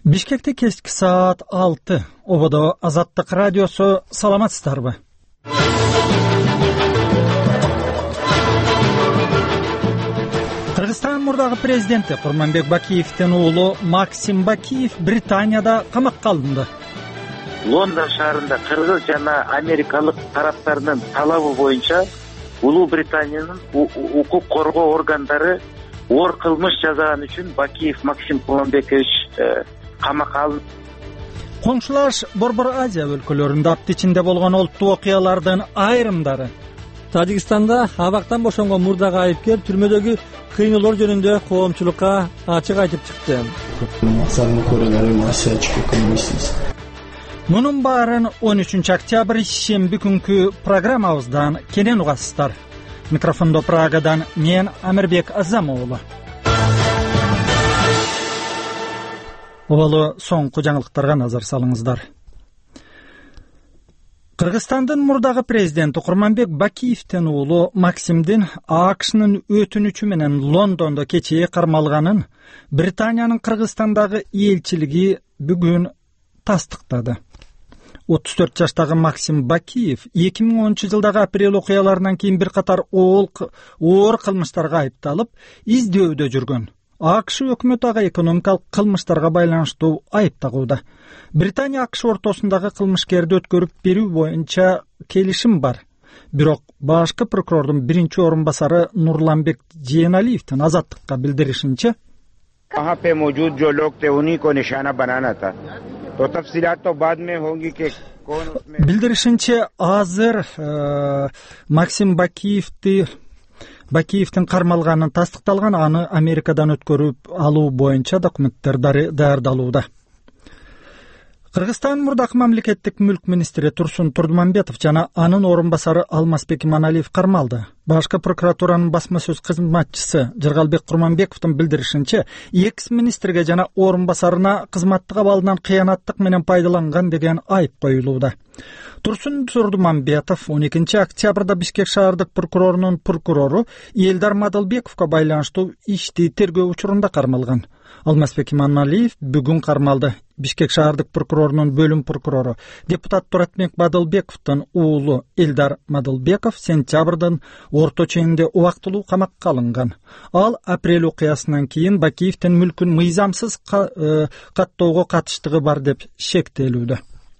Бишкекте кечки саат 6. Ободо Азаттык радиосу. Саламатсыздарбы? Кыргызстан мурдагы президенти Курманбек Бакиевдин уулу Максим Бакиев Британияда камакка алынды. Лондон шаарында кыргыз жана америкалык тараптардын талабы боюнча Улуу Британиянын укук коргоо органдары оор кылмыш жасаган үчүн Бакиев Максим Курманбекович камакка алынды. Коңшулаш Борбор Азия өлкөлөрүндө апта ичинде болгон олуттуу окуялардын айрымдары. Тажикстанда абактан бошонгон мурдагы айыпкер түрмөдөгү кыйноолор жөнүндө коомчулукка ачык айтып чыкты. Мунун баарын 13 октябрь шемби күнкү программабыздан кенен угасыздар. Микрофондо Прагадан мен Амирбек Азам уулу. Обалы соңку жаңылыктарга назар салыңыздар. Кыргызстандын мурдагы президенти Курманбек Бакиевдин уулу Максимдин АКШнын өтүнүчү менен Лондондо кечээ кармалганын Британиянын Кыргызстандагы элчилиги бүгүн тастыктады. 34 жаштагы Максим Бакиев 2010 жылдагы апрель окуяларынан кийин бир катар оор кылмыштарга айыпталып, издөөдө жүргөн. АКШ өкмөтү ага экономикалык кылмыштарга байланыштуу айып тагууда. Британия АКШ ортосундагы кылмышкерди өткөрүп берүү боюнча келишим бар. Бирок башкы прокурордун биринчи орун басары Нурланбек Жээналиевдин Азаттыкка билдиришинче, वहाँ पे मौजूद जो लोग थे उन्हीं को निशाना बनाना था तो तफसीलात तो बाद में होंगी कि कौन उसमें билдиришинче азыр Максим Бакиевдин кармалганын тастыкталган, аны Америкадан өткөрүп алуу боюнча документтер даярдалууда. Кыргызстан мурдакы мамлекеттик мүлк министри Турсун Турдумамбетов жана анын орун басары Алмазбек Иманалиев кармалды. Башкы прокуратуранын басма сөз кызматчысы Жыргалбек Курманбековдун билдиришинче, экс-министрге жана орун басарына кызматтык абалынан кыянаттык менен пайдаланган деген айып коюлууда. Турсун Турдумамбетов 12 октябрда Бишкек шаардык прокурорунун прокурору Элдар Мадылбековго байланыштуу ишти тергөө учурунда кармалган. Алмазбек Иманалиев бүгүн кармалды. Бишкек шаардык прокурорунун бөлүм прокурору депутат Туратбек Мадылбековдун уулу Элдар Мадылбеков сентябрдын орто ченинде убактылуу камакка алынган. Ал апрель окуясынан кийин Бакиевдин мүлкүн мыйзамсыз каттоого катыштыгы бар деп шектелүүдө.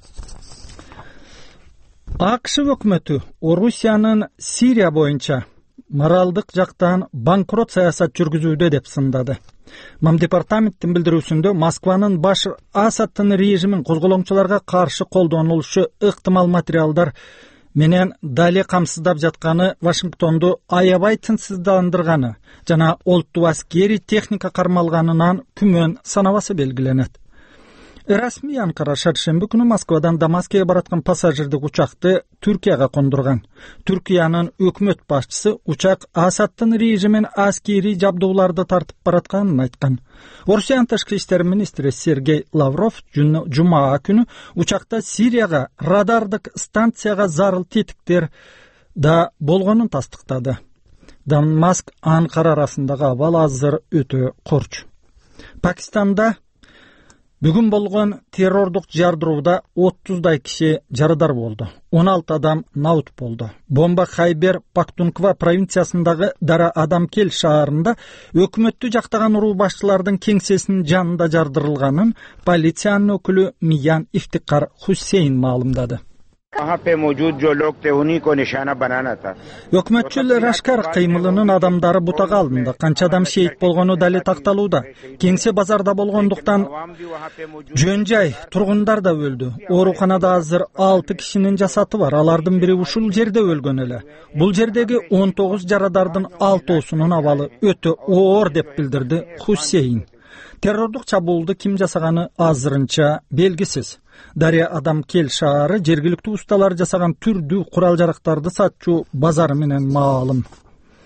АКШ өкмөтү Орусиянын Сирия боюнча моралдык жактан банкрот саясат жүргүзүүдө деп сындады. Мамдепартаменттин билдирүүсүндө Москванын Башар Асадтын режимин козголоңчуларга каршы колдонулушу ыктымал материалдар менен дале камсыздап жатканы, Вашингтонду аябай тынчсыздандырганы жана олуттуу аскери техника кармалганынан күмөн санабасы белгиленет. Расмий Анкара шаршемби күнү Москвадан Дамаскеге бараткан пассажирдик учакты Түркияга кондурган. Түркиянын өкмөт башчысы учак Асадтын режимин аскери жабдууларды тартып баратканын айткан. Орусиянын тышкы иштер министри Сергей Лавров жума күнү учакта Сирияга радардык станцияга зарыл тетиктер да болгонун тастыктады. Дамаск Анкара арасындагы абал азыр өтө корч. Пакистанда бүгүн болгон террордук жардырууда 30дай киши жарадар болду. 16 адам наут болду. Бомба Хайбер Пактунква провинциясындагы Дара Адамкел шаарында өкмөттү жактаган уруу башчылардын кеңсесинин жанында жардырылганын полициянын өкүлү Миян Ифтикар Хусейн маалымдады. वहाँ पे मौजूद जो लोग थे उन्हीं को निशाना बनाना था. Өкмөтчүл Рашкар кыймылынын адамдары бутага алынды. Канча адам шейит болгону дале такталууда. Кеңсе базарда болгондуктан жөн жай, тургундар да өлдү. Ооруканада азыр 6 кишинин жасаты бар. Алардын бири ушул жерде өлгөн эле. Бул жердеги 19 жарадардын 6-оосунун абалы өтө оор деп билдирди Хусейн. Террордук чабуулду ким жасаганы азырынча белгисиз. Дария Адамкел шаары жергиликтүү усталар жасаган түрдүү курал-жарактарды сатчу базары менен маалым.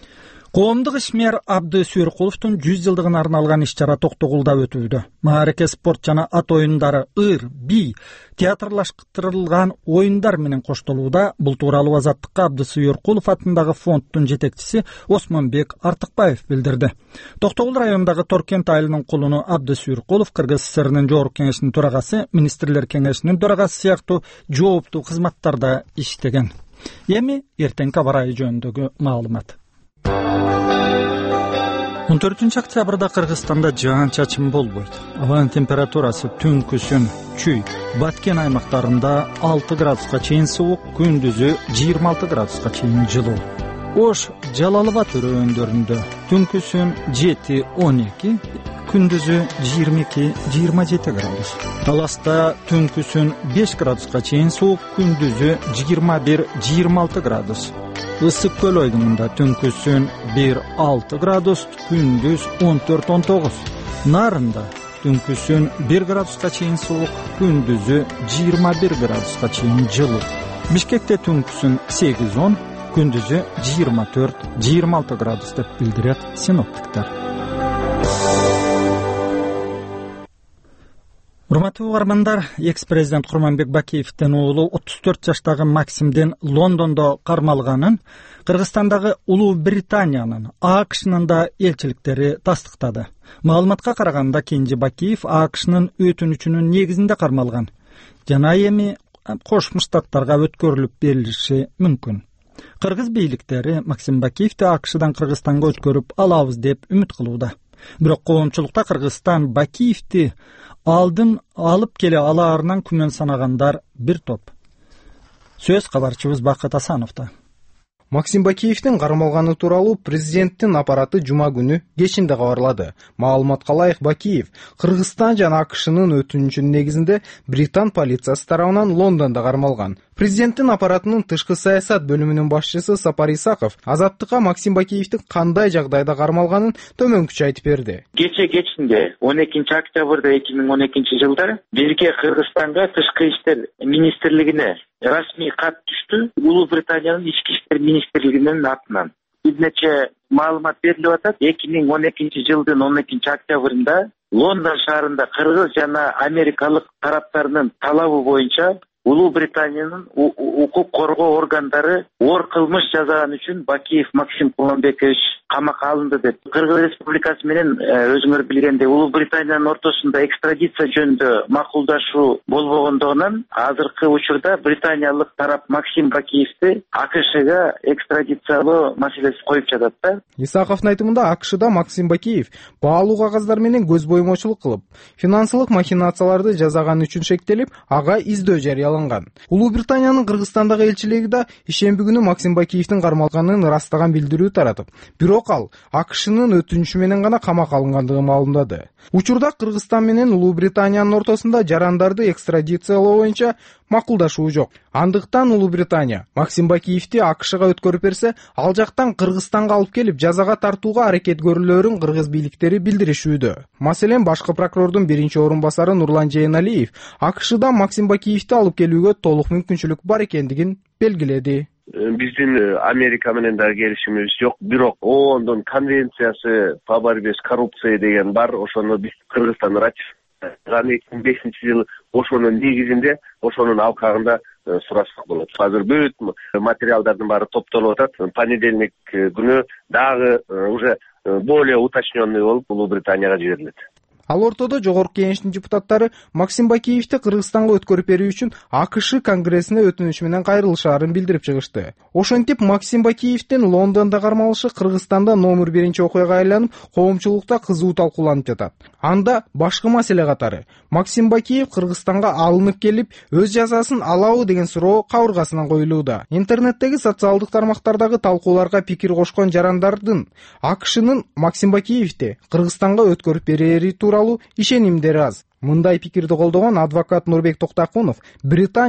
Коомдук ишмер Абды Сүйркуловдун 100 жылдыгына арналган иш-чара Токтогулда өтүлдү. Маареке спорт жана ат оюндары, ыр, би, театрлаштырылган оюндар менен коштолууда. Бул тууралуу Азаттыкка Абды Сүйркулов атындагы фонддун жетекчиси Осмонбек Артыкбаев билдирди. Токтогул районундагы Торкент айылынын кулуну Абды Сүйркулов Кыргыз ССРнин Жогорку Кеңешинин төрагасы, Министрлер Кеңешинин төрагасы сыяктуу жооптуу кызматтарда иштеген. Эми эртеңки аба ырайы жөнүндөгү маалымат. 14 октябрда Кыргызстанда жаан-чачын болбойт. Абанын температурасы түнкүсүн чүй, Баткен аймактарында 6 градуска чейин суук, күндүзү 26 градуска чейин жылуу. Ош, Жалал Абад өрөөндөрүндө түнкүсүн 7-12, күндүзү 22-27 градус. Таласта түнкүсүн 5 градуска чейин суук, күндүзү 21-26 градус. Ысык көл ойдуңунда түнкүсүн 1-6 градус, күндүз 14-19. Нарында түнкүсүн 1 градуска чейин суук, күндүзү 21 градуска чейин жылуу. Бишкекте түнкүсүн 8-10, күндүзү 24-26 градус деп билдирет синоптиктер. Урматтуу угармандар, экс-президент Курманбек Бакиевдин уулу 34 жаштагы Максимдин Лондондо кармалганын Кыргызстандагы Улуу Британиянын, АКШнын да элчиликтери тастыктады. Маалыматка караганда Кенже Бакиев АКШнын өтүнүчүнүн негизинде кармалган жана эми Кошмо Штаттарга өткөрүлүп берилиши мүмкүн. Кыргыз бийликтери Максим Бакиевди АКШдан Кыргызстанга өткөрүп алабыз деп үмүт кылууда. Бирок коомчулукта Кыргызстан Бакиевди алдын алып келе алаарынан күмөн санагандар бир топ. Сөз кабарчыбыз Бакыт Асановдо. Максим Бакиевдин кармалганы тууралуу президенттин аппараты жума күнү кечинде кабарлады. Маалыматка ылайык, Бакиев Кыргызстан жана АКШнын өтүнүчүнүн негизинде Британ полициясы тарабынан Лондондо кармалган. Президенттин аппаратынын тышкы саясат бөлүмүнүн башчысы Сапар Исаков Азаттыкка Максим Бакиевдин кандай жагдайда кармалганын төмөнкүчө айтып берди. Кечинде 12 октябрда 2012 жылда бизге Кыргызстанга тышкы иштер министрлигине расмий кат түштү. Улуу Британиянын ички иштер министрлигинин атынан бир нече маалымат берилип атат. 2012 жылдын 12 октябрында Лондон шаарында кыргыз жана америкалык тараптарынын талабы боюнча Улуу Британиянын укук коргоо органдары оор кылмыш жасаган үчүн Бакиев Максим Куланбекович камакка алынды деп. Кыргыз Республикасы менен өзүңөр билгендей Улуу Британиянын ортосунда экстрадиция жөнүндө макулдашуу болбогондугунан азыркы учурда британиялык тарап Максим Бакиевди АКШга экстрадициялоо маселеси коюп жатат да. Исаковдун айтымында АКШда Максим Бакиев баалуу кагаздар менен көз боймочулук кылып, финансылык махинацияларды жасаган үчүн шектелип, ага издөө жарыяланган. Улуу Британиянын Кыргызстандагы элчилиги да ишемби күнү Максим Бакиевдин кармалганын ырастаган билдирүү таратып, бирок ал АКШнын өтүнүчү менен гана камакка алынгандыгын маалымдады. Учурда Кыргызстан менен Улуу Британиянын ортосунда жарандарды экстрадициялоо боюнча макулдашуу жок. Андыктан Улуу Британия Максим Бакиевди АКШга өткөрүп берсе, ал жактан Кыргызстанга алып келип жазага тартууга аракет көрүлөрүн кыргыз бийликтери билдиришүүдө. Маселен, башкы прокурордун биринчи орун басары Нурлан Жээналиев АКШдан Максим Бакиевди алып келүүгө толук мүмкүнчүлүк бар экендигин белгиледи. Биздин Америка менен да келишимибиз жок, бирок ООНдун конвенциясы по борьбе с коррупцией деген бар, ошону биз Кыргызстан ратификациялаган 2005-жылы, ошонун негизинде, ошонун алкагында сурашсак болот. Азыр бүт материалдардын баары топтолуп атат. Понедельник күнү дагы уже более уточненный болуп Улуу Британияга жиберилет. Ал ортодо Жогорку Кеңештин депутаттары Максим Бакиевди Кыргызстанга өткөрүп берүү үчүн АКШ Конгрессине өтүнүч менен кайрылышаарын билдирип чыгышты. Ошентип Максим Бакиевдин Лондондо кармалышы Кыргызстанда номер 1 окуяга айланып, коомчулукта кызуу талкууланып жатат. Анда башкы маселе катары Максим Бакиев Кыргызстанга алынып келип, өз жазасын алабы деген суроо кабыргасынан коюлууда. Интернеттеги социалдык тармактардагы талкууларга пикир кошкон жарандардын АКШнын Максим Бакиевди Кыргызстанга өткөрүп берери тууралуу ишенимдери аз. Мындай пикирди колдогон адвокат Нурбек Токтакунов Британия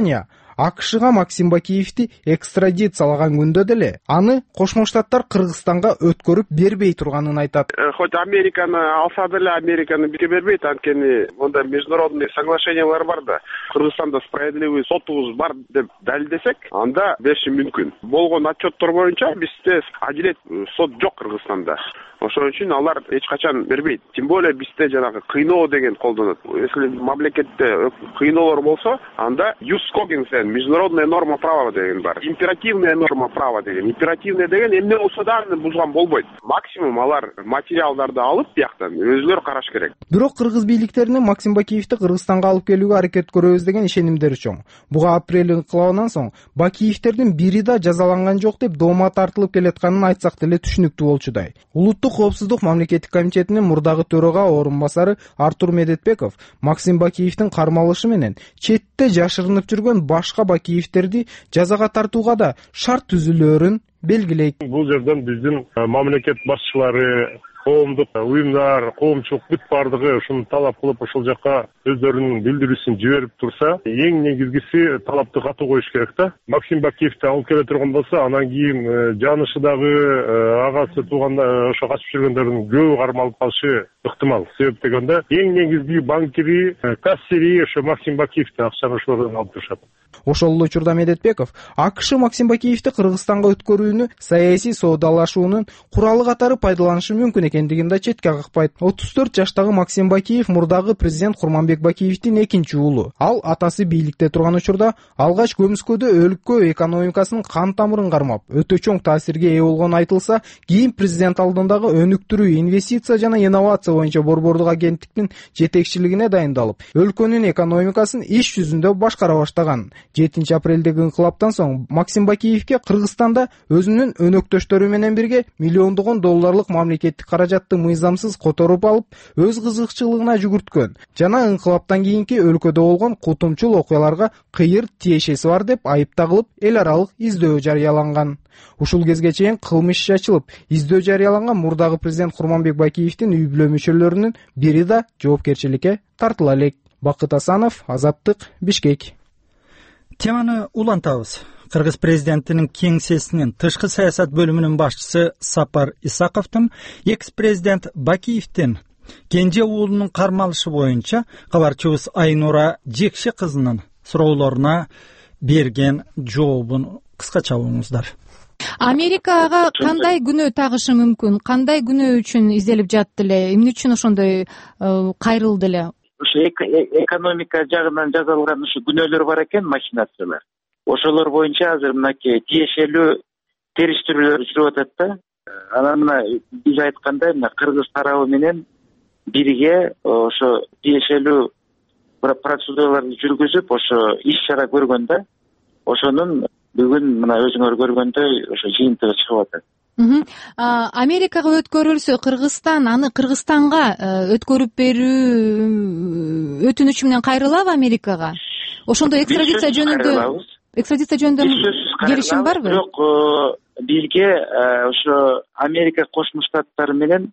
АКШга Максим Бакиевди экстрадициyaлаган күндө деле аны Кошмо Штаттар Кыргызстанга өткөрүп бербей турганын айтат. Хоть Американы алса деле Американы бизге бербейт, анткени мондай международный соглашениялар бар да. Кыргызстанда справедливый сотубуз бар деп далилдесек, анда бериши мүмкүн. Болгон отчеттор боюнча бизде адилет сот жок Кыргызстанда. Ошон үчүн алар эч качан бербейт. Тем более бизде жанагы кыйноо деген колдонот. Если мамлекетте кыйноолор болсо, анда юс когенсен, международная норма права деген бар. Императивная норма права деген. Императивная деген эмне болсо да аны бузган болбойт. Максимум алар материалдарды алып бияктан өзүлөрү караш керек. Бирок кыргыз бийликтеринин Максим Бакиевди Кыргызстанга алып келүүгө аракет көрөбүз деген ишенимдери чоң. Буга апрель инкылабынан соң Бакиевдердин бири да жазаланган жок деп доомат тартылып келатканын айтсак деле түшүнүктүү болчудай. Улуттук коопсуздук мамлекеттик комитетинин мурдагы төрага орун басары Артур Медетбеков Максим Бакиевдин кармалышы менен четте жашырынып жүргөн башка Бакиевдерди жазага тартууга да шарт түзүлөөрүн белгилейт. Бул жерден биздин мамлекет башчылары, коомдук уюмдар, коомчулук бүт бардыгы ушуну талап кылып ошол жака өздөрүнүн билдирүүсүн жиберип турса, эң негизгиси талапты катуу коюш керек да. Максим Бакиевди алып келе турган болсо, анан кийин жаанышы дагы агасы туугандар, ошо качып жүргөндөрдүн көбү кармалып калышы ыктымал. Себеп дегенде эң негизги банкири, кассири ошо Максим Бакиевди акчаны ошолордон алып турушат. Ошол эле учурда Медетбеков АКШ Максим Бакиевди Кыргызстанга өткөрүүнү саясий соодалашуунун куралы катары пайдаланышы мүмкүн экендигин да четке какпайт. 34 жаштагы Максим Бакиев мурдагы президент Курманбек Бакиевдин экинчи уулу. Ал атасы бийликте турган учурда алгач Көмүскөдө өлкө экономикасынын кан тамырын кармап, өтө чоң таасирге ээ болгону айтылса, кийин президент алдындагы өнүктүрүү, инвестиция жана инновация боюнча борбордук агенттиктин жетекчилигине дайындалып, өлкөнүн экономикасын иш жүзүндө башкара баштаган. 7 апрелдеги инкылаптан соң Максим Бакиевге Кыргызстанда өзүнүн өнөктөштөрү менен бирге миллиондогон долларлык мамлекеттик каражатты мыйзамсыз которуп алып, өз кызыкчылыгына жүгүрткөн жана инкылаптан кийинки өлкөдө болгон кутумчул окуяларга кыйыр тиешеси бар деп айып тагылып, эл аралык издөө жарыяланган. Ушул кезге чейин кылмыш иши ачылып, издөө жарыяланган мурдагы президент Курманбек Бакиевдин үй бүлө мүчөлөрүнүн бири да жоопкерчиликке тартыла элек. Бакыт Асанов, Азаттык, Бишкек. Теманы улантабыз. Кыргыз президентинин кеңсесинин тышкы саясат бөлүмүнүн башчысы Сапар Исаковдун экс-президент Бакиевдин кенже уулунун кармалышы боюнча кабарчыбыз Айнура Жекши кызынын суроолоруна берген жообун кыскача угуңуздар. Америка ага кандай күнөө тагышы мүмкүн? Кандай күнөө үчүн изделип жатты эле? Эмне үчүн ошондой кайрылды эле? Ушу экономика жагынан жазалган ушу күнөөлөр бар экен, махинациялар. Ошолор боюнча азыр мынакей тиешелүү териштирүүлөр жүрүп атат да. Анан мына биз айткандай, мына Кыргыз тарабы менен бирге ошо тиешелүү процедураларды жүргүзүп, ошо иш-чара көргөн да. Ошонун бүгүн мына өзүңөр көргөндөй ошо жыйынтыгы чыгып атат. Америкага өткөрүлсө, Кыргызстан аны Кыргызстанга өткөрүп берүү өтүнүчү менен кайрылабы Америкага? Ошондо экстрадиция жөнүндө келишим барбы? Бирок бизге ошо Америка Кошмо Штаттары менен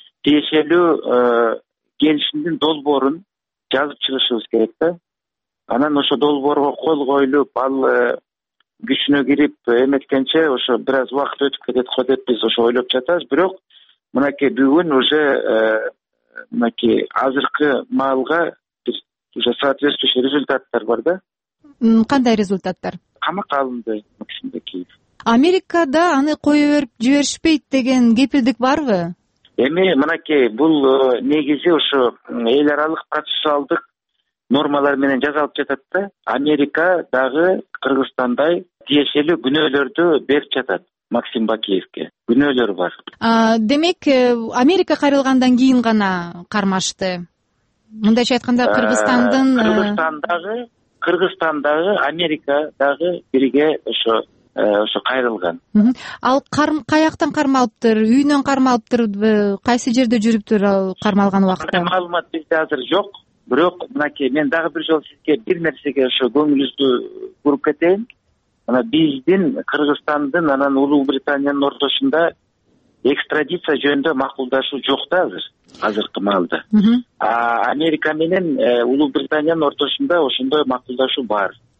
тиешелүү келишимдин долбоорун жазып чыгышыбыз керек да. Анан ошо долбоорго кол коюлуп, ал күчүнө кирип эметкенче ошо бир аз убакыт өтүп кетет го деп биз ошо ойлоп жатабыз. Бирок мынакей бүгүн уже мынакей азыркы маалга уже соответствующий результаттар бар да. Кандай результаттар? Камакка алынды Максим Бакиев. Америкада аны кое берип жиберишпейт деген кепилдик барбы? Эми мынакей бул негизи ошо эл аралык процессуалдык нормалар менен жазалып жатат да. Америка дагы Кыргызстандай тиешелүү күнөөлөрдү берип жатат Максим Бакиевге. Күнөөлөр бар. Демек, Америка кайрылгандан кийин гана кармашты. Мындайча айтканда, Кыргызстандагы Америка дагы бирге ошо кайрылган. Ал каяктан кармалыптыр? Үйүнөн кармалыптырбы? Кайсы жерде жүрүптүр ал кармалган убакытта? Маалымат бизде азыр жок. Бирок мынакей мен дагы бир жолу сизге бир нерсеге ошо көңүлүңүздү буруп кетейин. Мына биздин Кыргызстандын анан Улуу Британиянын ортосунда экстрадиция жөнүндө макулдашуу жок да азыркы маалда. Америка менен Улуу Британиянын ортосунда ошондой макулдашуу бар.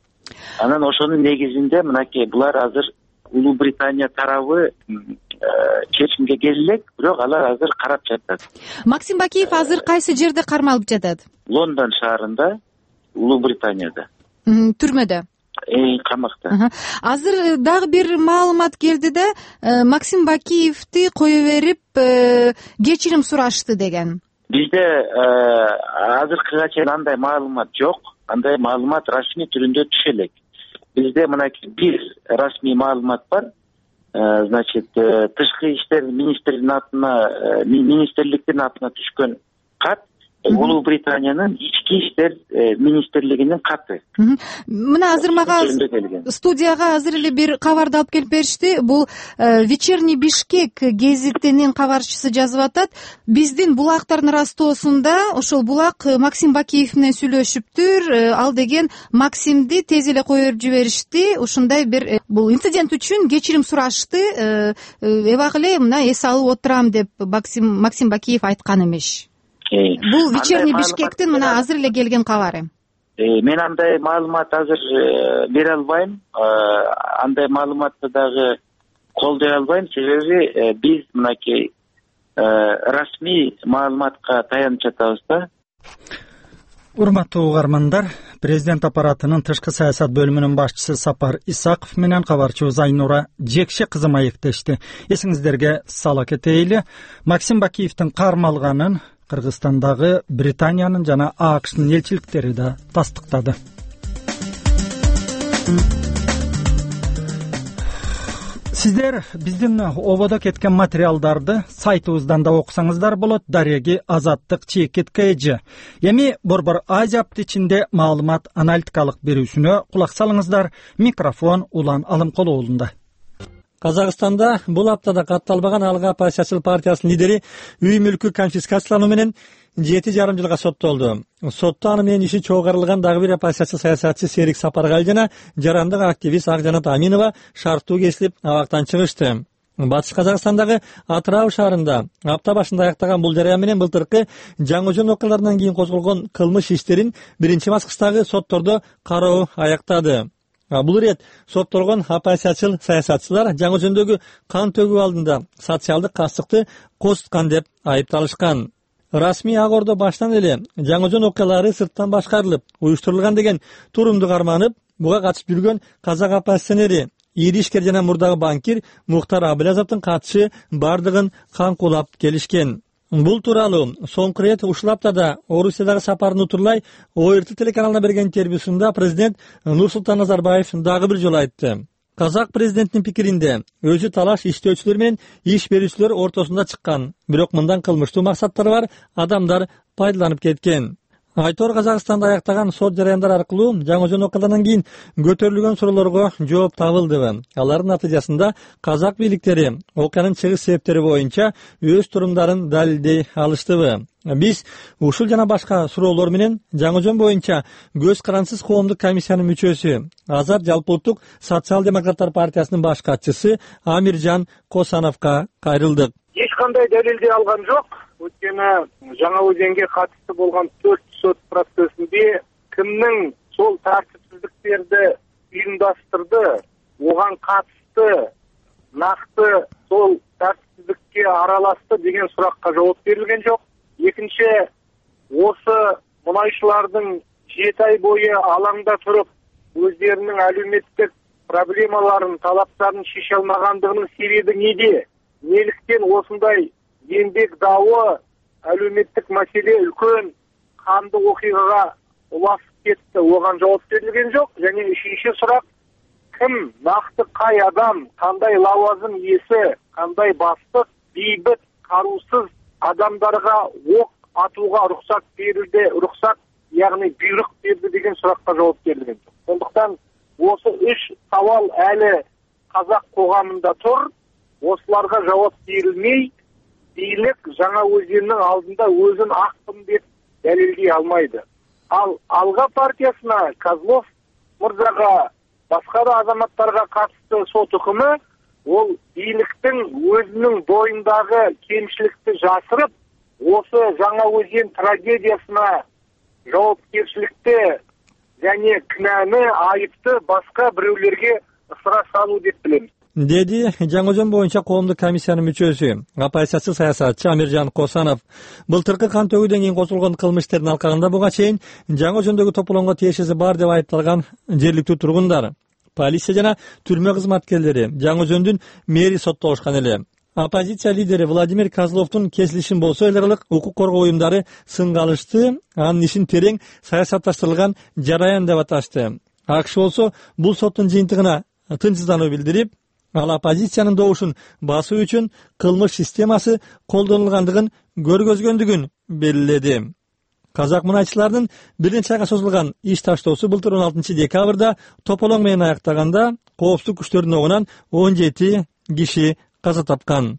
Анан ошонун негизинде мынакей булар азыр Улуу Британия тарабы чечимге келе элек, бирок алар азыр карап жатат. Максим Бакиев азыр кайсы жерде кармалып жатат? Лондон шаарында, Улуу Британияда. Түрмөдө. Камакта. Азыр дагы бир маалымат келди да, Максим Бакиевди кое берип, кечирим сурашты деген. Бизде азыркыга чейин андай маалымат жок. Андай маалымат расмий түрүндө түшө элек. Бизде мынакей бир расмий маалымат бар. Значит, тышкы иштер министрликтин атына түшкөн кат Улуу Британиянын ички иштер министрлигинин каты. Мына азыр мага студияга азыр эле бир кабарды алып келип беришти. Бул Вечерний Бишкек гезитинин кабарчысы жазып атат. Биздин булактардын растоосунда ошол булак Максим Бакиев менен сүйлөшүптүр. Ал деген Максимди тез эле коюп жиберишти. Ушундай бир бул инцидент үчүн кечирим сурашты. Эбак эле мына эс алып отурам деп Максим Бакиев айткан эмес. Бул Вечерний Бишкектин мына азыр эле келген кабары. Мен андай маалымат азыр бере албайм. Андай маалыматты дагы колдой албайм, себеби биз мынакей расмий маалыматка таянып жатабыз да. Урматтуу угармандар, президент аппаратынын тышкы саясат бөлүмүнүн башчысы Сапар Исаков менен кабарчыбыз Айнура Жекше кызы маектешти. Эсиңиздерге сала кетейли, Максим Бакиевдин кармалганын Кыргызстандагы Британиянын жана АКШнын элчиликтери да тастыктады. Сиздер биздин ободо кеткен материалдарды сайтыбыздан да окусаңыздар болот. Дареги Азаттык Чекит КЖ. Эми Борбор Азия аптечинде маалымат аналитикалык берүүсүнө кулак салыңыздар. Микрофон Улан Алымкулуулунда. Казакстанда бул аптада катталбаган Алга оппозициячыл партиясынын лидери үй мүлкү конфискациялануу менен 7,5 жылга соттолду. Сотто аны менен иши чогултулган дагы бир оппозициячыл саясатчы Серик Сапаргай жана жарандык активист Акжанат Аминова шарттуу кесилип абактан чыгышты. Батыш Казакстандагы Атырау шаарында апта башында аяктаган бул жарыян менен былтыркы жаңы окуяларынан кийин козголгон кылмыш иштерин биринчи баскычтагы соттордо кароо аяктады. Бул ирет соттолгон оппозициячыл саясатчылар жаңы жөндөгү кан төгүү алдында социалдык кастыкты козуткан деп айыпталышкан. Расмий Ак Ордо баштан эле жаңы жөн окуялары сырттан башкарылып, уюштурулган деген турумду карманып, буга катышып жүргөн казак оппозиционери, ири ишкер жана мурдагы банкир Мухтар Абылязовдун катышы бардыгын канкулап келишкен. Бул тууралуу соңку рет ушул аптада Орусиядагы сапарын утурлай ОРТ телеканалына берген интервьюсунда президент Нурсултан Назарбаев дагы бир жолу айтты. Казак президентинин пикиринде өзү талаш иштөөчүлөр менен иш берүүчүлөр ортосунда чыккан, бирок мындан кылмыштуу максаттары бар адамдар пайдаланып кеткен. Айтор Казакстанда аяктаган сот жарыяндары аркылуу жаңы жөн окуялардан кийин көтөрүлгөн суроолорго жооп табылды. Алардын натыйжасында казак бийликтери окуянын чыгыш себептери боюнча өз турумдарын далилдей алыштыбы. Биз ушул жана башка суроолор менен жаңы жөн боюнча көз карансыз коомдук комиссиянын мүчөсү, Азат Жалпы улуттук социал-демократтар партиясынын баш катчысы Амиржан Косановго кайрылдык. Эч кандай далилдей алган жок. Өткені жаңа өзенге қатысты болған 4 сот процесінде кімнің сол тәртіпсіздіктерді ұйымдастырды, оған қатысты, нақты сол тәртіпсіздікке араласты деген сұраққа жауап берілген жоқ. Екінші, осы мұнайшылардың 7 ай бойы алаңда тұрып, өздерінің әлеуметтік проблемаларын, талаптарын шеше алмағандығының себебі неде? Неліктен осындай еңбек дауы, әлеуметтік мәселе үлкен қанды оқиғаға ұласып кетті, оған жауап берілген жоқ. Және үшінші сұрақ, кім, нақты қай адам, қандай лауазым иесі, қандай бастық, бейбіт, қарусыз адамдарға оқ атуға рұқсат берілді, рұқсат, яғни бұйрық берді деген сұраққа жауап берілген жоқ. Сондықтан осы үш сауал әлі қазақ қоғамында тұр. Осыларға жауап берілмей, билік жаңа өзеннің алдында өзін ақпын деп дәлелдей алмайды. Ал Алға партиясына, Козлов мырзаға, басқа да азаматтарға қатысты сот үкімі, ол биліктің өзінің бойындағы кемшілікті жасырып, осы жаңа өзен трагедиясына жауапкершілікті және кінәні айыпты басқа біреулерге ысыра салу деп білеміз, деди жаңы жөн боюнча коомдук комиссиянын мүчөсү оппозициячы саясатчы Амиржан Косанов. Былтыркы кан төгүүдөн кийин козголгон кылмыш иштердин алкагында буга чейин жаңы жөндөгү тополоңго тиешеси бар деп айыпталган жергиликтүү тургундар, полиция жана түрмө кызматкерлери жаңы жөндүн мэри соттолушкан эле. Оппозиция лидери Владимир Козловдун кесилишин болсо эл аралык укук коргоо уюмдары сынга алышты, анын ишин терең саясатташтырылган жараян деп аташты. АКШ болсо бул соттун жыйынтыгына тынчсыздануу билдирип, ал оппозициянын добушун басуу үчүн кылмыш системасы колдонулгандыгын көргөзгөндүгүн белгиледи. Казак мунайчыларынын бир нече айга созулган иш таштоосу былтыр 16 декабрда тополоң менен аяктаганда коопсуздук күчтөрүнүн огунан 17 киши каза тапкан.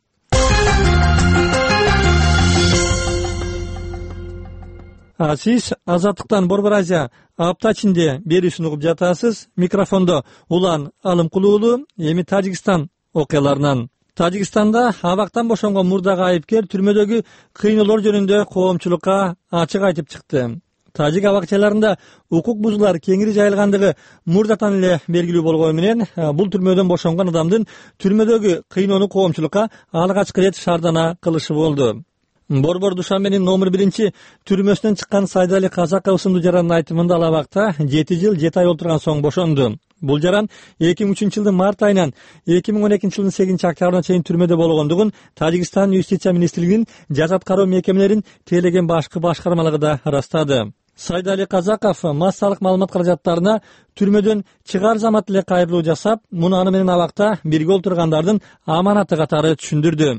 Сиз Азаттыктан Борбор Азия апта ичинде берүүсүн угуп жатасыз. Микрофондо Улан Алымкулуулу. Эми Тажикстан окуяларынан. Тажикстанда абактан бошонгон мурдагы айыпкер түрмөдөгү кыйноолор жөнүндө коомчулукка ачык айтып чыкты. Тажик абакчаларында укук бузуулар кеңири жайылгандыгы мурдатан эле белгилүү болгону менен бул түрмөдөн бошонгон адамдын түрмөдөгү кыйноону коомчулукка алгачкы ирет шаардана кылышы болду. Борбор Душанбенин номер 1 түрмөсүнөн чыккан Сайдали Казаков ысымдуу жарандын айтымында ал абакта 7 жыл 7 ай отурган соң бошонду. Бул жаран 2003 жылдын март айынан 2012 жылдын 8 октябрына чейин түрмөдө болгондугун Тажикстан Юстиция министрлигинин жаза аткаруу мекемелерин тейлеген башкы башкармалыгы да ырастады. Сайдали Казаков массалык маалымат каражаттарына түрмөдөн чыгаар замат эле кайрылуу жасап, муну аны менен абакта бирге отургандардын аманаты катары түшүндүрдү.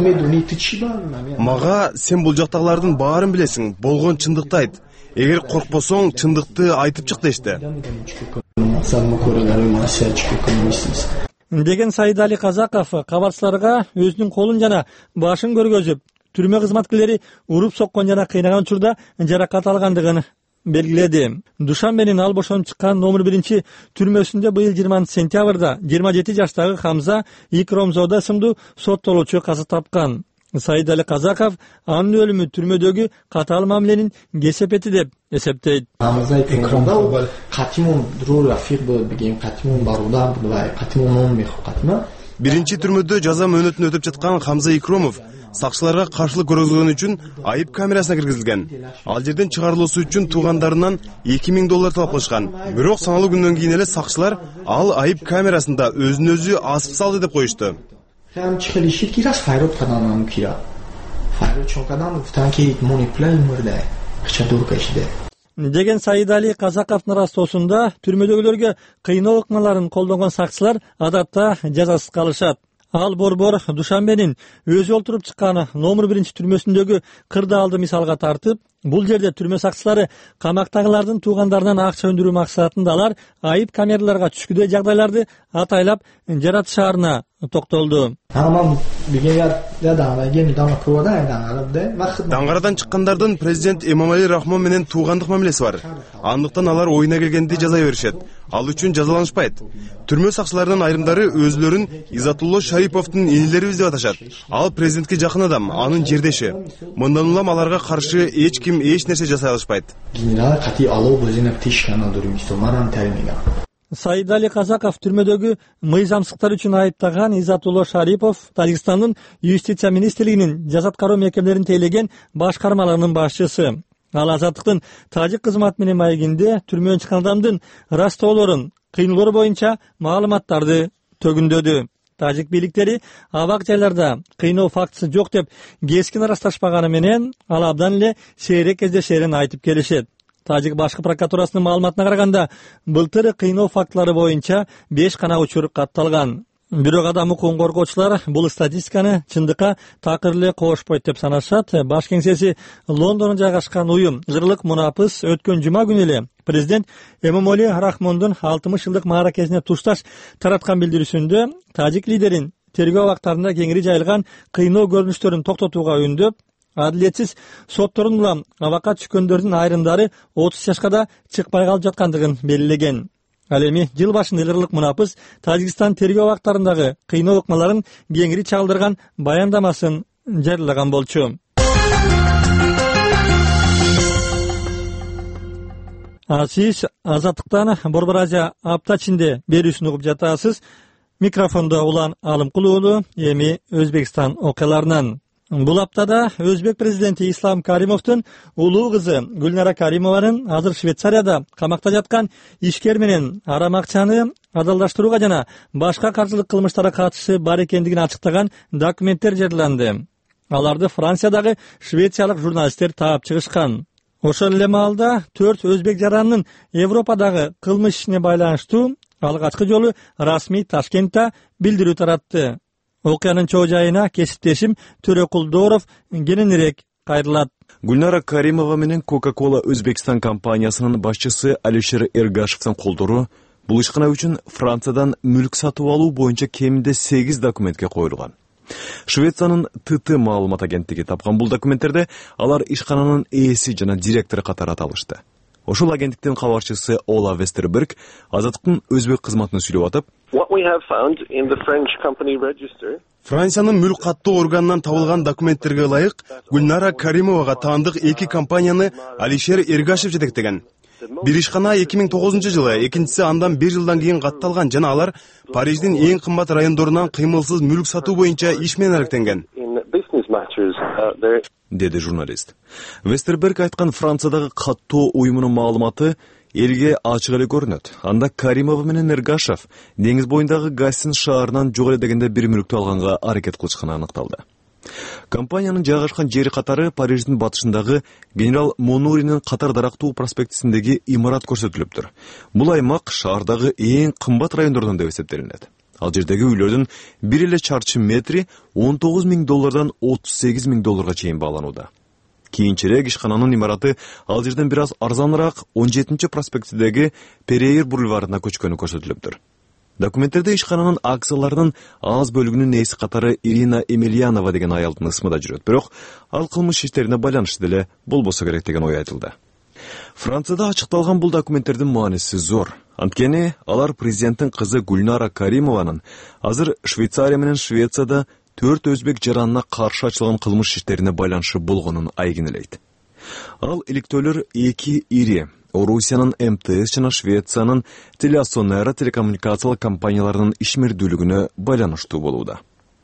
Мага сен бул жактагылардын баарын билесиң, болгон чындыкты айт. Эгер коркпосоң, чындыкты айтып чык дешти. Деген Сайдали Казаков кабарчыларга өзүнүн колун жана башын көргөзүп, түрмө кызматкерлери уруп соккон жана кыйнаган учурда жаракат алгандыгын белгиледи. Душанбенин ал бошонуп чыккан номер 1 түрмөсүндө быйыл 20 сентябрда 27 жаштагы Хамза Икромзода ысымдуу соттолуучу каза тапкан. Сайдали Казаков анын өлүмү түрмөдөгү катаал мамиленин кесепети деп эсептейт. Хамза Икромзода катимун дурур рафик болуп бегем катимун баруда булай катимун меху катима. Биринчи түрмөдө жаза мөөнөтүн өтүп жаткан Хамза Икромов сакчыларга каршылык көргөзгөн үчүн айып камерасына киргизилген. Ал жерден чыгарылуусу үчүн туугандарынан $2000 талап кылышкан. Бирок саналуу күндөн кийин эле сакчылар ал айып камерасында өзүн өзү асып салды деп коюшту. Деген Сайдали Казаковдун растоосунда түрмөдөгүлөргө кыйноо ыкмаларын колдонгон сакчылар адатта жазасыз калышат. Ал Борбор Душанбенин өзү олтуруп чыккан номер 1 түрмөсүндөгү кырдаалды мисалга тартып, бул жерде түрмө сакчылары камактагылардын туугандарынан акча өндүрүү максатында алар айып камераларга түшкүдөй жагдайларды атайлап жаратышаарына токтолду. Даңгарадан чыккандардын президент Эмомали Рахмон менен туугандык мамилеси бар. Андыктан алар оюна келгенде жаза беришет. Ал үчүн жазаланышпайт. Түрмө сакчыларынын айрымдары өзлөрүн Изатулло Шариповдун инилерибиз деп аташат. Ал президентке жакын адам, анын жердеши. Мындан улам аларга каршы эч ким эч нерсе жасай алышпайт. Сайдали Казаков түрмөдөгү мыйзамсыздыктар үчүн айыптаган Изатулло Шарипов Тажикстандын Юстиция министрлигинин жаза аткаруу мекемелерин тейлеген башкармалыгынын башчысы. Ал Азаттыктын тажик кызмат менен маегинде түрмөдөн чыккан адамдын растоолорун, кыйноолор боюнча маалыматтарды төгүндөдү. Тажик бийликтери абак жайларда кыйноо фактысы жок деп кескин ырасташпаганы менен ал абдан эле сейрек кездешерин айтып келишет. Тажик башкы прокуратурасынын маалыматына караганда, былтыр кыйноо фактылары боюнча 5 гана учур катталган. Бирок адам укугун коргоочулар бул статистиканы чындыкка такыр эле кошпойт деп санашат. Баш кеңсеси Лондондо жайгашкан уюм Жырлык мунапыс өткөн жума күнү эле президент Эмомали Рахмондун 60 жылдык мааракесине тушташ тараткан билдирүүсүндө тажик лидерин тергөө абактарында кеңири жайылган кыйноо көрүнүштөрүн токтотууга үндөп, адилетсиз соттордун улам абакка түшкөндөрдүн айрымдары 30 жашка да чыкпай калып жаткандыгын белгилеген. Ал эми жыл башында Жырлык мунапыс Тажикстан тергөө абактарындагы кыйноо ыкмаларын кеңири чагылдырган баяндамасын жарыялаган болчу. Сиз Азаттыктан Борбор Азия апта ичинде берүүсүн угуп жатасыз. Микрофондо Улан Алымкулуулу. Эми Өзбекстан окуяларынан. Бул аптада Өзбек президенти Ислам Каримовдун улуу кызы Гүлнара Каримованын азыр Швейцарияда камакта жаткан ишкер менен арам акчаны адалдаштырууга жана башка каржылык кылмыштарга катышы бар экендигин ачыктаган документтер жарыяланды. Аларды Франциядагы швециялык журналисттер таап чыгышкан. Ошол эле маалда 4 өзбек жаранынын Европадагы кылмыш ишине байланыштуу алгачкы жолу расмий Ташкентте билдирүү таратты. Окуянын чоо жайына кесиптешим Төрөкул Дооров кененирээк кайрылат. Гүлнара Каримова менен Coca-Cola Өзбекстан компаниясынын башчысы Алишер Эргашевдин колдору бул ишкана үчүн Франциядан мүлк сатып алуу боюнча кеминде 8 документке коюлган. Швециянын ТТ маалымат агенттиги тапкан бул документтерде алар ишкананын ээси жана директору катары аталышты. Ошол агенттиктин кабарчысы Ола Вестерберг Азаттыктын өзбек кызматына сүйлөп атып, Франциянын мүлк каттоо органынан табылган документтерге ылайык Гүлнара Каримовага таандык 2 компанияны Алишер Эргашев жетектеген. Бир ишкана 2009 жылы, экинчиси андан 1 жылдан кийин катталган жана алар Париждин эң кымбат райондорунан кыймылсыз мүлк сатуу боюнча иш менен алектенген, деди журналист. Вестерберг айткан Франциядагы каттоо уюмунун маалыматы элге ачык эле көрүнөт. Анда Каримова менен Эргашев деңиз боюндагы Гассин шаарынан жок эле дегенде бир мүлктү алганга аракет кылышканы аныкталды. Компаниянын жайгашкан жери катары Париждин батышындагы Генерал Монуринин катар дарактуу проспектисиндеги имарат көрсөтүлүптүр. Бул аймак шаардагы эң кымбат райондордон деп эсептелинет. Ал жердеги үйлөрдүн бир эле чарчы метри $19,000 $38,000 чейин бааланууда. Кийинчерээк ишкананын имараты ал жерден бир аз арзаныраак 17 проспектидеги Перейр бульварына көчкөнү көрсөтүлүптүр. Документтерде ишкананын акцияларынын аз бөлүгүнүн ээси катары Ирина Емельянова деген аялдын ысмы да жүрөт. Бирок ал кылмыш иштерине байланыштуу деле болбосо керек деген ой айтылды. Францияда ачыкталган бул документтердин мааниси зор. Анткени алар президенттин кызы Гүлнара Каримованын азыр Швейцария менен Швецияда 4 өзбек жаранына каршы ачылган кылмыш иштерине байланышы болгонун айгинелейт. Ал иликтөөлөр 2 ири Орусиянын МТС жана Швециянын Телесонера телекоммуникациялык компанияларынын ишмердүүлүгүнө байланыштуу болууда.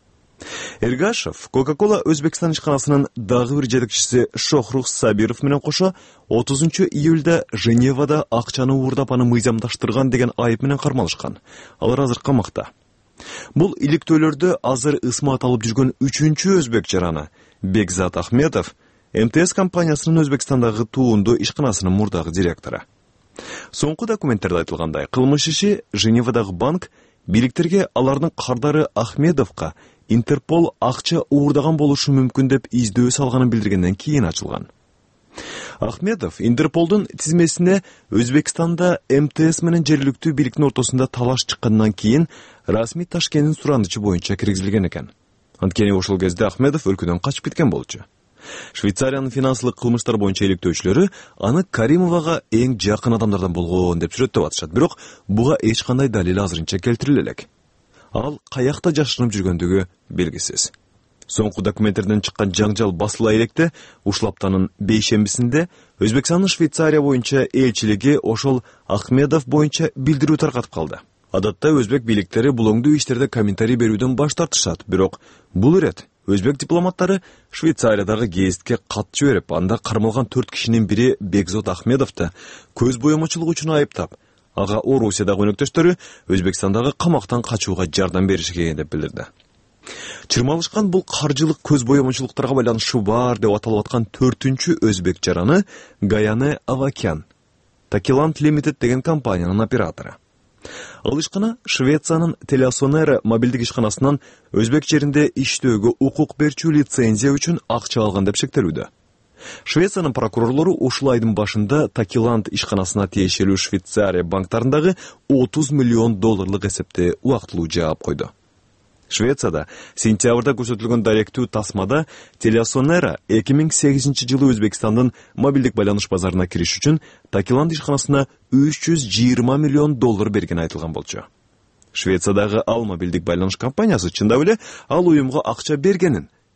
Эргашев Coca-Cola Өзбекстан ишканасынын дагы бир жетекчиси Шохрух Сабиров менен кошо 30 июлда Женевада акчаны уурдап аны мыйзамдаштырган деген айып менен кармалышкан. Алар азыр камакта. Бул иликтөөлөрдө азыр ысмы аталып жүргөн 3-чү өзбек жараны Бекзат Ахметов МТС компаниясынын Өзбекстандагы туунду ишканасынын мурдагы директору. Соңку документтерде айтылгандай, кылмыш иши Женевадагы банк бийликтерге алардын кардары Ахмедовго Интерпол акча уурдаган болушу мүмкүн деп издөө салганын билдиргенден кийин ачылган. Ахмедов Интерполдун тизмесине Өзбекстанда МТС менен жергиликтүү бийликтин ортосунда талаш чыккандан кийин расмий Ташкенттин сурандычы боюнча киргизилген экен. Анткени ошол кезде Ахмедов өлкөдөн качып кеткен болчу. Швейцариянын финансылык кылмыштар боюнча иликтөөчүлөрү аны Каримовага эң жакын адамдардан болгон деп сүрөттөп атышат. Бирок буга эч кандай далил азырынча келтириле элек. Ал каякта жашырынып жүргөндүгү белгисиз. Соңку документтерден чыккан жаңжал басыла электе ушул аптанын бейшембисинде Өзбекстандын Швейцария боюнча элчилиги ошол Ахмедов боюнча билдирүү таркатып калды. Адатта өзбек бийликтери бул оңдуу иштерде комментарий берүүдөн баш тартышат, бирок бул ирет өзбек дипломаттары Швейцариядагы гезитке кат жиберип, анда кармалган 4 кишинин бири Бекзат Ахмедовду көз боемочулук үчүн айыптап, ага Орусиядагы өнөктөштөрү Өзбекстандагы камактан качууга жардам бериши керек деп билдирди. Чырмалышкан бул каржылык көз боемочулуктарга байланышы бар деп аталып аткан 4-чү өзбек жараны Гаяне Авакян, Такиланд Limited деген компаниянын оператору. Ал ишкана Швециянын Телесонера мобилдик ишканасынан өзбек жеринде иштөөгө укук берчү лицензия үчүн акча алган деп шектелүүдө. Швециянын прокурорлору ушул айдын башында Такиланд ишканасына тиешелүү Швейцария банктарындагы $30 миллион эсепте убактылуу жаап койду. Швецияда сентябрда көрсөтүлгөн даректүү тасмада Телесонера 2008 жылы Өзбекстандын мобилдик байланыш базарына кириш үчүн Такиланд ишканасына $320 миллион берген айтылган болчу. Швециядагы ал мобилдик байланыш компаниясы чындап эле ал уюмга акча бергенин,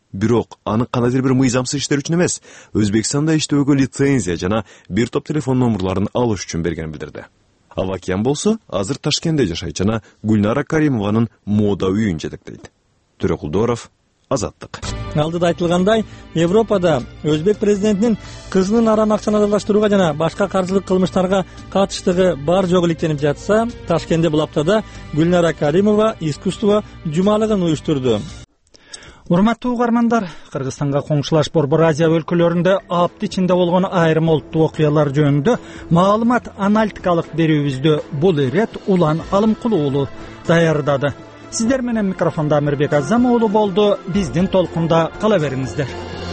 бирок аны кандайдыр бир мыйзамсыз иштер үчүн эмес, Өзбекстанда иштөөгө лицензия жана бир топ телефон номерларын алыш үчүн бергенин билдирди. Авакян болсо азыр Ташкентте жашайт жана Гүлнара Каримованын мода үйүн жетектейт. Төрөкулдоров, Азаттык. Алдыда айтылгандай, Европада Өзбек президентинин кызынын арам акчаны аралаштырууга жана башка каржылык кылмыштарга катыштыгы бар жогу иликтенип жатса, Ташкентте бул аптада Гүлнара Каримова искусство жумалыгын уюштурду. Урматтуу угармандар, Кыргызстанга коңшулаш Борбор Азия өлкөлөрүндө апт ичинде болгон айрым олуттуу окуялар жөнүндө маалымат аналитикалык берүүбүздү бул ирет Улан Алымкулуу уулу даярдады. Сиздер менен микрофондо Амирбек Азам уулу болду. Биздин толкунда кала бериңиздер.